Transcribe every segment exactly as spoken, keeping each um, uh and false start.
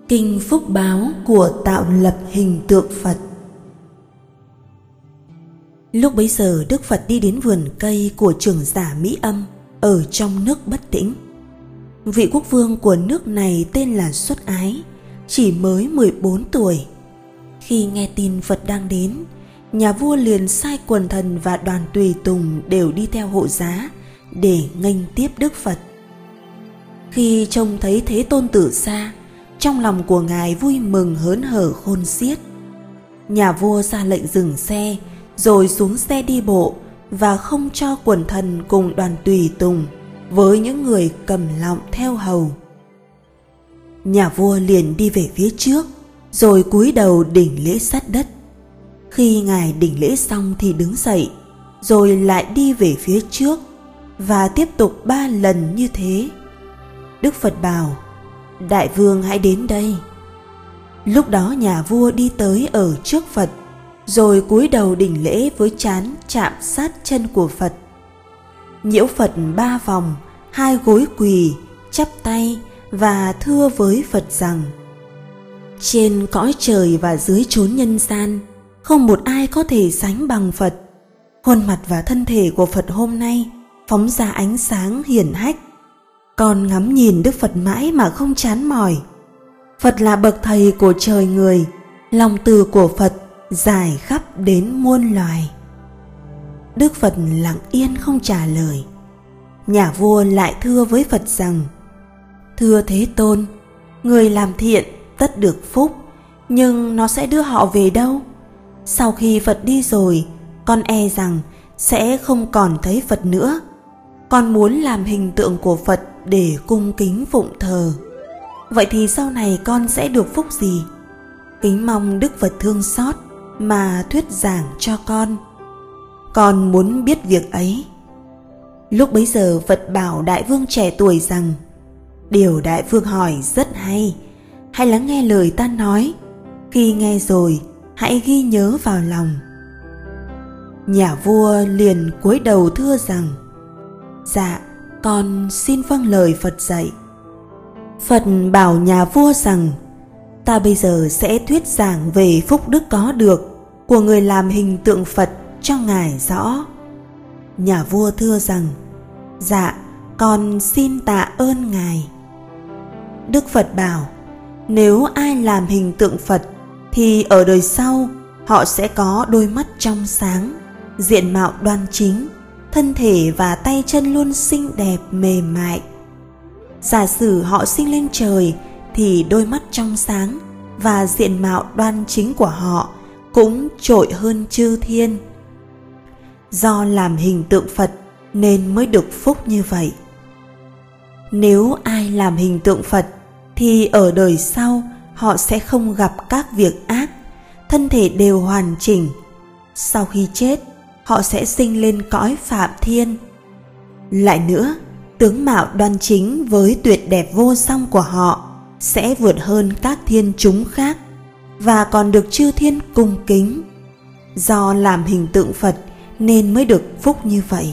Kinh Phúc Báo của tạo lập hình tượng Phật. Lúc bấy giờ Đức Phật đi đến vườn cây của trưởng giả Mỹ Âm ở trong nước Bất Tĩnh. Vị quốc vương của nước này tên là Xuất Ái, chỉ mới mười bốn tuổi. Khi nghe tin Phật đang đến, nhà vua liền sai quần thần và đoàn tùy tùng đều đi theo hộ giá để nghênh tiếp Đức Phật. Khi trông thấy Thế Tôn từ xa, trong lòng của ngài vui mừng hớn hở khôn xiết. Nhà vua ra lệnh dừng xe, rồi xuống xe đi bộ và không cho quần thần cùng đoàn tùy tùng với những người cầm lọng theo hầu. Nhà vua liền đi về phía trước, rồi cúi đầu đỉnh lễ sát đất. Khi ngài đỉnh lễ xong thì đứng dậy, rồi lại đi về phía trước và tiếp tục ba lần như thế. Đức Phật bảo: Đại vương hãy đến đây. Lúc đó nhà vua đi tới ở trước Phật, rồi cúi đầu đỉnh lễ với trán chạm sát chân của Phật. Nhiễu Phật ba vòng, hai gối quỳ, chắp tay và thưa với Phật rằng: Trên cõi trời và dưới chốn nhân gian, không một ai có thể sánh bằng Phật. Khuôn mặt và thân thể của Phật hôm nay phóng ra ánh sáng hiển hách. Con ngắm nhìn Đức Phật mãi mà không chán mỏi. Phật là bậc thầy của trời người, lòng từ của Phật dài khắp đến muôn loài. Đức Phật lặng yên không trả lời. Nhà vua lại thưa với Phật rằng: Thưa Thế Tôn, người làm thiện tất được phúc, nhưng nó sẽ đưa họ về đâu? Sau khi Phật đi rồi, con e rằng sẽ không còn thấy Phật nữa. Con muốn làm hình tượng của Phật để cung kính phụng thờ. Vậy thì sau này con sẽ được phúc gì? Kính mong Đức Phật thương xót mà thuyết giảng cho con. Con muốn biết việc ấy. Lúc bấy giờ Phật bảo đại vương trẻ tuổi rằng: Điều đại vương hỏi rất hay. Hãy lắng nghe lời ta nói. Khi nghe rồi, hãy ghi nhớ vào lòng. Nhà vua liền cúi đầu thưa rằng: Dạ, con xin vâng lời Phật dạy. Phật bảo nhà vua rằng: Ta bây giờ sẽ thuyết giảng về phúc đức có được của người làm hình tượng Phật cho ngài rõ. Nhà vua thưa rằng: Dạ, con xin tạ ơn ngài. Đức Phật bảo: Nếu ai làm hình tượng Phật thì ở đời sau họ sẽ có đôi mắt trong sáng, diện mạo đoan chính, thân thể và tay chân luôn xinh đẹp mềm mại. Giả sử họ sinh lên trời thì đôi mắt trong sáng và diện mạo đoan chính của họ cũng trội hơn chư thiên. Do làm hình tượng Phật nên mới được phúc như vậy. Nếu ai làm hình tượng Phật thì ở đời sau họ sẽ không gặp các việc ác, thân thể đều hoàn chỉnh. Sau khi chết, họ sẽ sinh lên cõi Phạm Thiên. Lại nữa, tướng mạo đoan chính với tuyệt đẹp vô song của họ sẽ vượt hơn các thiên chúng khác và còn được chư thiên cung kính. Do làm hình tượng Phật nên mới được phúc như vậy.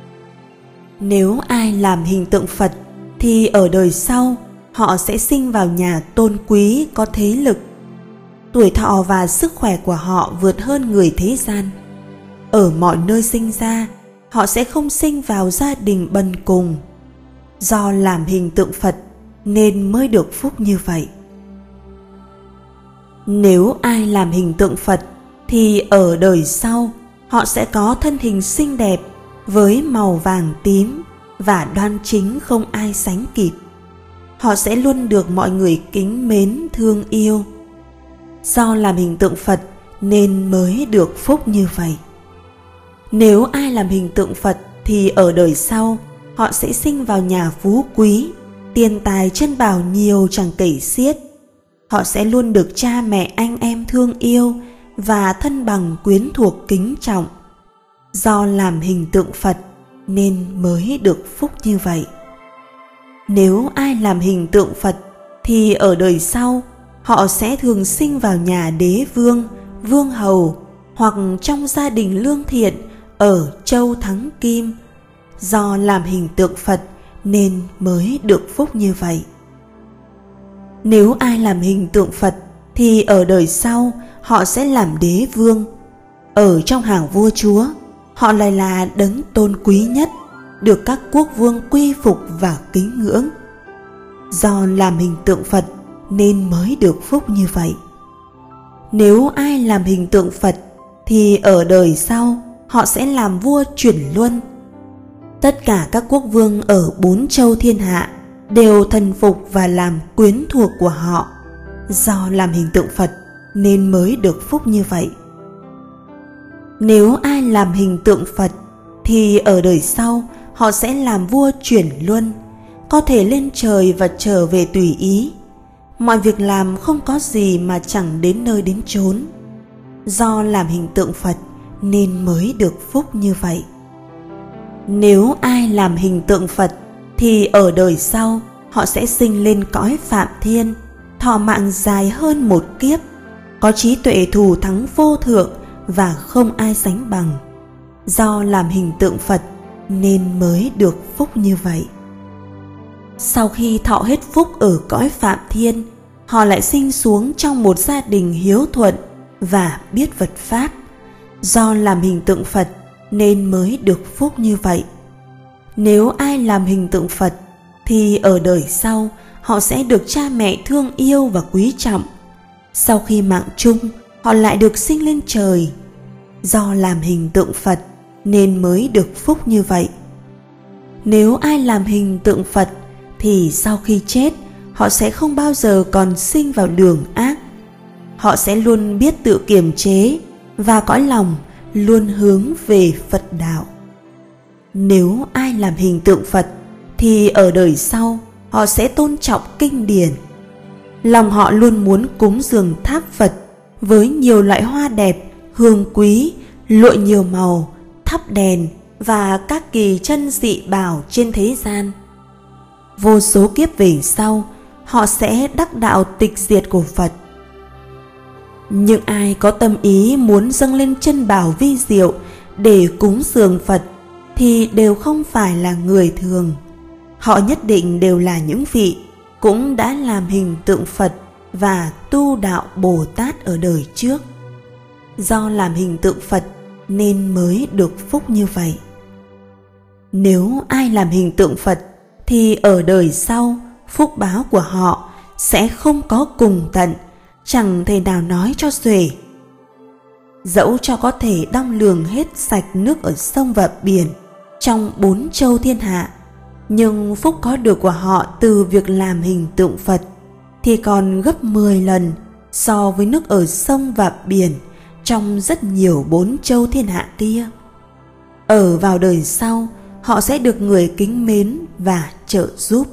Nếu ai làm hình tượng Phật thì ở đời sau họ sẽ sinh vào nhà tôn quý có thế lực. Tuổi thọ và sức khỏe của họ vượt hơn người thế gian. Ở mọi nơi sinh ra, họ sẽ không sinh vào gia đình bần cùng. Do làm hình tượng Phật nên mới được phúc như vậy. Nếu ai làm hình tượng Phật thì ở đời sau họ sẽ có thân hình xinh đẹp với màu vàng tím và đoan chính không ai sánh kịp. Họ sẽ luôn được mọi người kính mến thương yêu. Do làm hình tượng Phật nên mới được phúc như vậy. Nếu ai làm hình tượng Phật thì ở đời sau họ sẽ sinh vào nhà phú quý, tiền tài chân bảo nhiều chẳng kể xiết. Họ sẽ luôn được cha mẹ anh em thương yêu và thân bằng quyến thuộc kính trọng. Do làm hình tượng Phật nên mới được phúc như vậy. Nếu ai làm hình tượng Phật thì ở đời sau họ sẽ thường sinh vào nhà đế vương, vương hầu hoặc trong gia đình lương thiện ở châu Thắng Kim. Do làm hình tượng Phật nên mới được phúc như vậy. Nếu ai làm hình tượng Phật thì ở đời sau họ sẽ làm đế vương. Ở trong hàng vua chúa, họ lại là đấng tôn quý nhất, được các quốc vương quy phục và kính ngưỡng. Do làm hình tượng Phật nên mới được phúc như vậy. Nếu ai làm hình tượng Phật thì ở đời sau họ sẽ làm vua chuyển luân. Tất cả các quốc vương ở bốn châu thiên hạ đều thần phục và làm quyến thuộc của họ. Do làm hình tượng Phật nên mới được phúc như vậy. Nếu ai làm hình tượng Phật thì ở đời sau họ sẽ làm vua chuyển luân, có thể lên trời và trở về tùy ý. Mọi việc làm không có gì mà chẳng đến nơi đến chốn. Do làm hình tượng Phật nên mới được phúc như vậy. Nếu ai làm hình tượng Phật thì ở đời sau họ sẽ sinh lên cõi Phạm Thiên, thọ mạng dài hơn một kiếp, có trí tuệ thù thắng vô thượng và không ai sánh bằng. Do làm hình tượng Phật nên mới được phúc như vậy. Sau khi thọ hết phúc ở cõi Phạm Thiên, họ lại sinh xuống trong một gia đình hiếu thuận và biết vật pháp. Do làm hình tượng Phật nên mới được phúc như vậy. Nếu ai làm hình tượng Phật thì ở đời sau họ sẽ được cha mẹ thương yêu và quý trọng. Sau khi mạng chung, họ lại được sinh lên trời. Do làm hình tượng Phật nên mới được phúc như vậy. Nếu ai làm hình tượng Phật thì sau khi chết, họ sẽ không bao giờ còn sinh vào đường ác. Họ sẽ luôn biết tự kiềm chế và cõi lòng luôn hướng về Phật đạo. Nếu ai làm hình tượng Phật thì ở đời sau họ sẽ tôn trọng kinh điển. Lòng họ luôn muốn cúng dường tháp Phật với nhiều loại hoa đẹp, hương quý, lụa nhiều màu, thắp đèn và các kỳ chân dị bảo trên thế gian. Vô số kiếp về sau, họ sẽ đắc đạo tịch diệt của Phật. Những ai có tâm ý muốn dâng lên chân bảo vi diệu để cúng dường Phật thì đều không phải là người thường. Họ nhất định đều là những vị cũng đã làm hình tượng Phật và tu đạo Bồ Tát ở đời trước. Do làm hình tượng Phật nên mới được phúc như vậy. Nếu ai làm hình tượng Phật thì ở đời sau phúc báo của họ sẽ không có cùng tận, chẳng thể nào nói cho xuể. Dẫu cho có thể đong lường hết sạch nước ở sông và biển trong bốn châu thiên hạ, nhưng phúc có được của họ từ việc làm hình tượng Phật thì còn gấp mười lần so với nước ở sông và biển trong rất nhiều bốn châu thiên hạ kia. Ở vào đời sau, họ sẽ được người kính mến và trợ giúp.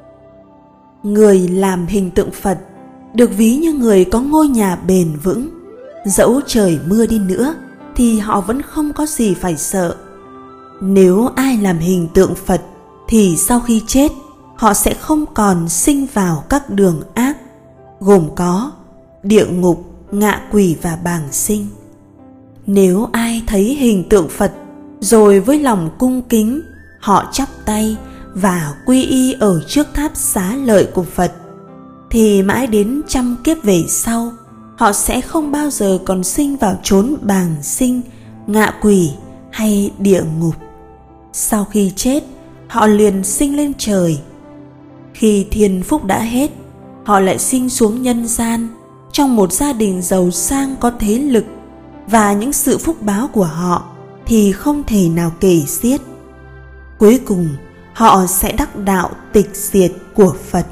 Người làm hình tượng Phật được ví như người có ngôi nhà bền vững. Dẫu trời mưa đi nữa thì họ vẫn không có gì phải sợ. Nếu ai làm hình tượng Phật thì sau khi chết, họ sẽ không còn sinh vào các đường ác, gồm có địa ngục, ngạ quỷ và bàng sinh. Nếu ai thấy hình tượng Phật rồi với lòng cung kính, họ chắp tay và quy y ở trước tháp xá lợi của Phật, thì mãi đến trăm kiếp về sau, họ sẽ không bao giờ còn sinh vào chốn bàng sinh, ngạ quỷ hay địa ngục. Sau khi chết, họ liền sinh lên trời. Khi thiên phúc đã hết, họ lại sinh xuống nhân gian trong một gia đình giàu sang có thế lực, và những sự phúc báo của họ thì không thể nào kể xiết. Cuối cùng, họ sẽ đắc đạo tịch diệt của Phật.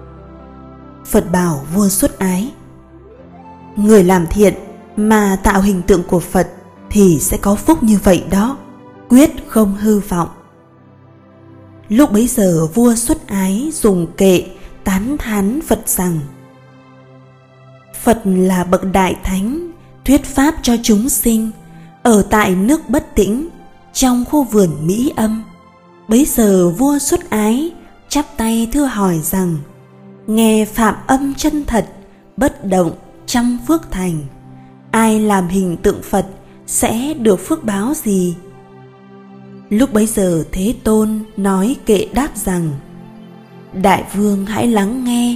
Phật bảo vua Xuất Ái: người làm thiện mà tạo hình tượng của Phật thì sẽ có phúc như vậy đó, quyết không hư vọng. Lúc bấy giờ vua Xuất Ái dùng kệ tán thán Phật rằng: Phật là bậc đại thánh, thuyết pháp cho chúng sinh, ở tại nước Bất Tĩnh, trong khu vườn Mỹ Âm. Bấy giờ vua Xuất Ái chắp tay thưa hỏi rằng: nghe phạm âm chân thật, bất động trăm phước thành, ai làm hình tượng Phật sẽ được phước báo gì? Lúc bấy giờ Thế Tôn nói kệ đáp rằng: đại vương hãy lắng nghe,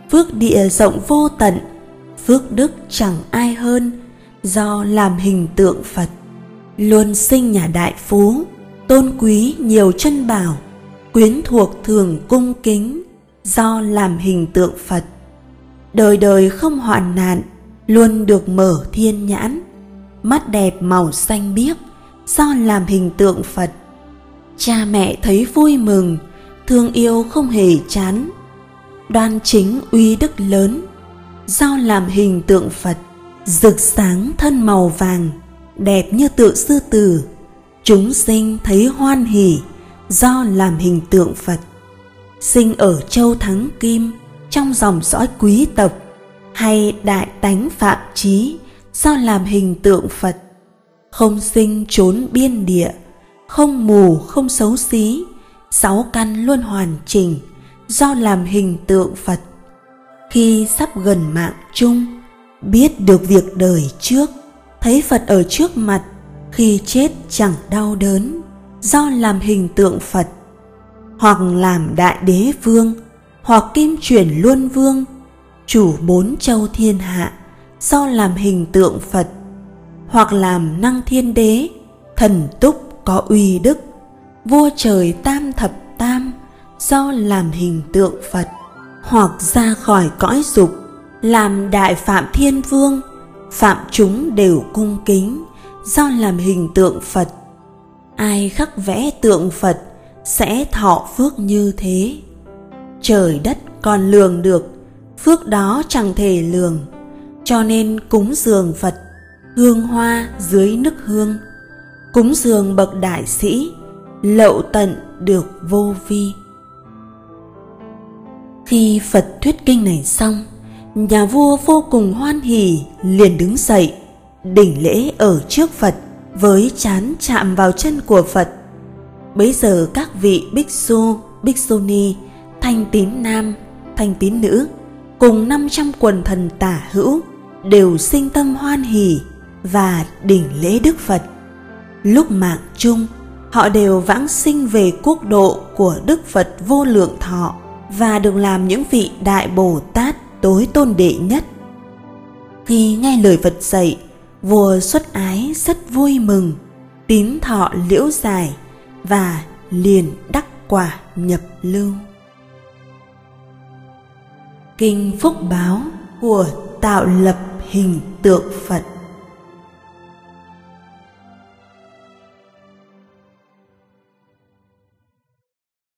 phước địa rộng vô tận, phước đức chẳng ai hơn, do làm hình tượng Phật. Luôn sinh nhà đại phú, tôn quý nhiều chân bảo, quyến thuộc thường cung kính, do làm hình tượng Phật. Đời đời không hoạn nạn, luôn được mở thiên nhãn, mắt đẹp màu xanh biếc, do làm hình tượng Phật. Cha mẹ thấy vui mừng, thương yêu không hề chán, đoan chính uy đức lớn, do làm hình tượng Phật. Rực sáng thân màu vàng, đẹp như tượng sư tử, chúng sinh thấy hoan hỉ, do làm hình tượng Phật. Sinh ở châu Thắng Kim, trong dòng dõi quý tộc, hay đại tánh Phạm Chí, do làm hình tượng Phật. Không sinh trốn biên địa, không mù không xấu xí, sáu căn luôn hoàn chỉnh, do làm hình tượng Phật. Khi sắp gần mạng chung, biết được việc đời trước, thấy Phật ở trước mặt, khi chết chẳng đau đớn, do làm hình tượng Phật. Hoặc làm đại đế vương, hoặc kim chuyển luân vương, chủ bốn châu thiên hạ, do làm hình tượng Phật. Hoặc làm năng thiên đế, thần túc có uy đức, vua trời tam thập tam, do làm hình tượng Phật. Hoặc ra khỏi cõi dục, làm đại phạm thiên vương, phạm chúng đều cung kính, do làm hình tượng Phật. Ai khắc vẽ tượng Phật sẽ thọ phước như thế. Trời đất còn lường được, phước đó chẳng thể lường, cho nên cúng dường Phật, hương hoa dưới nức hương, cúng dường bậc đại sĩ, lậu tận được vô vi. Khi Phật thuyết kinh này xong, nhà vua vô cùng hoan hỉ, liền đứng dậy đỉnh lễ ở trước Phật, với trán chạm vào chân của Phật. Bấy giờ các vị bích su, bích su ni, thanh tín nam, thanh tín nữ, cùng năm trăm quần thần tả hữu đều sinh tâm hoan hỉ và đỉnh lễ Đức Phật. Lúc mạng chung, họ đều vãng sinh về quốc độ của Đức Phật vô lượng thọ và được làm những vị đại Bồ Tát tối tôn đệ nhất. Khi nghe lời Phật dạy, vua Xuất Ái rất vui mừng, tín thọ liễu giải và liền đắc quả nhập lưu. Kinh Phúc Báo của tạo lập hình tượng Phật.